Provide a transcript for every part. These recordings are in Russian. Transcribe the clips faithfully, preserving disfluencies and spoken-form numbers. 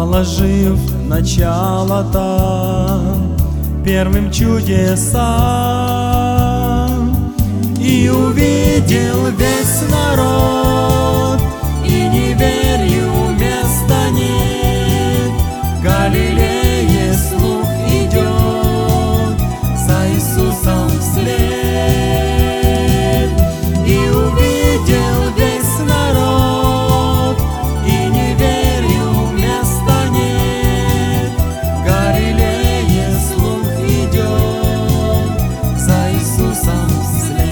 положив начало там первым чудесам. И увидел весь народ, и неверию места нет. В Галилее слух идет за Иисусом вслед. И увидел весь народ, и неверию места нет. В Галилее слух идет за Иисусом вслед.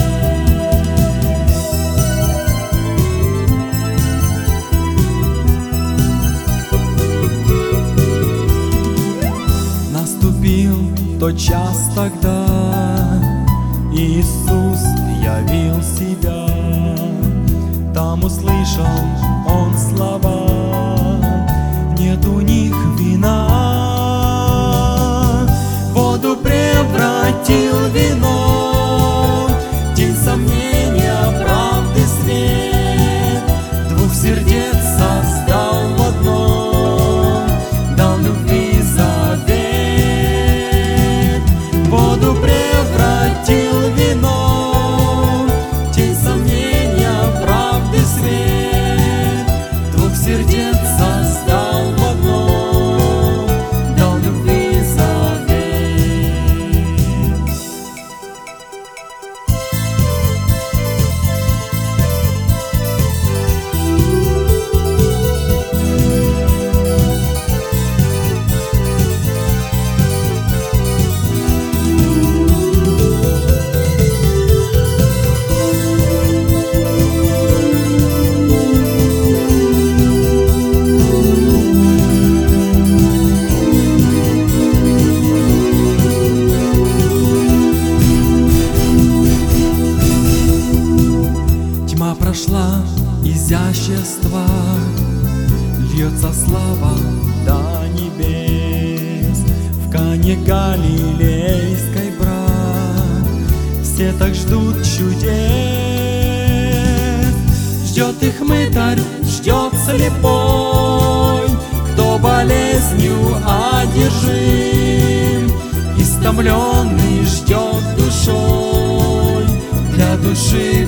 Наступил тот час тогда, Иисус явил себя. Там услышал Он слова: нет у них вина. Воду превратил в вино, день сомнения, правды свет. Двух сердец создал в одно, дал любви завет. Воду превратил в вино, день сомнения, правды свет. Двух сердец создал в одно, дал любви завет. Тьма прошла, изящество, льется слава до небес. В Кане Галилейской, брат, все так ждут чудес. Ждет их мытарь, ждет слепой, кто болезнью одержим. Истомленный ждет душой, для души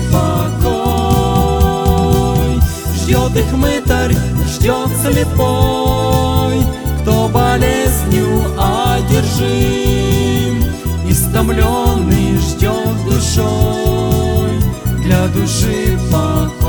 покой. Ждет их мытарь, ждет слепой, кто болезнью одержим. Истомленный ждет душой, для души покой.